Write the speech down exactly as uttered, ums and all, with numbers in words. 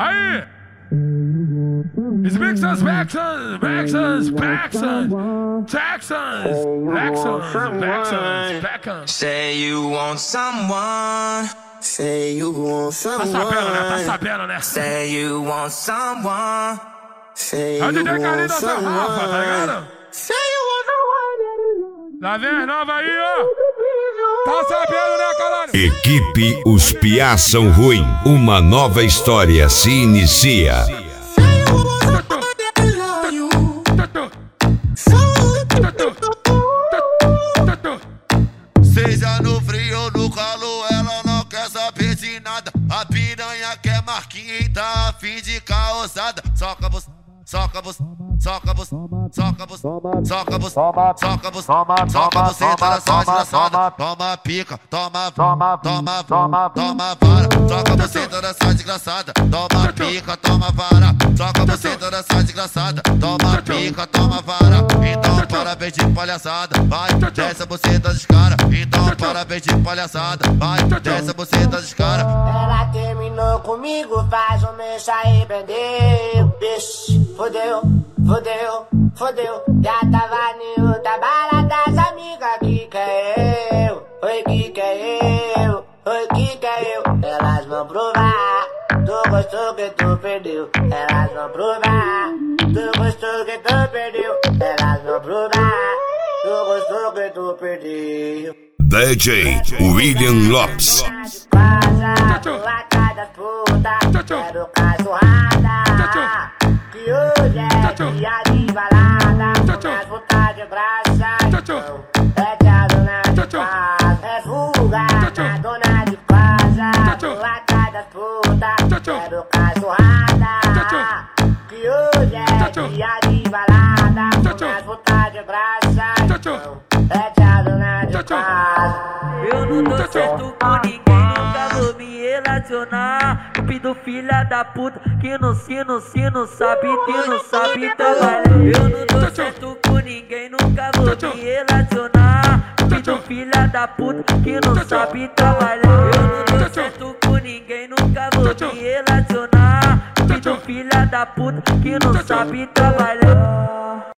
Aí! Smixers, Baxons, Baxons, Baxons, Texans, Baxons, Baxons, Baxons. Say you want someone. Say you want Tá someone. sabendo, né? Tá sabendo, né? Say you want someone. Say É o you D J Carinho da want sua Rafa, tá ligado? someone. Say you want someone. Lá vem as novas aí, ó. Tá sabendo, né, caralho? Equipe Os Piá São Ruim. Uma nova história se inicia. Seja no frio ou no calor, ela não quer saber de nada. A piranha quer marquinha e tá a fim de causada. Soca você, soca você, soca você, soca você, soca você, soca você, soca você, tá só desgraçada. Toma pica, toma, toma, toma, toma, toma vara. Soca você toda só desgraçada. Toma pica, toma vara. Soca você toda só desgraçada. Toma pica, toma vara. Então parabéns de palhaçada. Vai, desce a buceta dos cara. Então parabéns de palhaçada. Vai, desce a buceta dos cara. Ela terminou comigo, faz um mês aí, prendeu. Bicho, fodeu, fodeu, fodeu. Já tava em outra balada, as amigas que quer eu. Oi, que quer eu, oi, que quer eu. Elas vão provar, tu gostou que tu perdeu. Elas vão provar, tu gostou que tu perdeu. Elas vão provar, tu gostou que tu perdeu. D J William Lopes. Quero cachorrada, que hoje é dia de balada. Minhas vontades de graça, é tia dona de casa, é fuga na dona de casa. Tô atrás das putas, quero cachorrada, que hoje é dia de balada. Minhas vontades de graça, é tia dona de casa. Eu não dou certo com ninguém, nunca vou me relacionar. Cupido filha da puta, que não se, não se, não sabe, que não sabe trabalhar. Eu não dou certo com ninguém, nunca vou me relacionar. Cupido filha da puta, que não sabe trabalhar. Eu não dou certo com ninguém, nunca vou me relacionar. Cupido filha da puta, que não sabe trabalhar.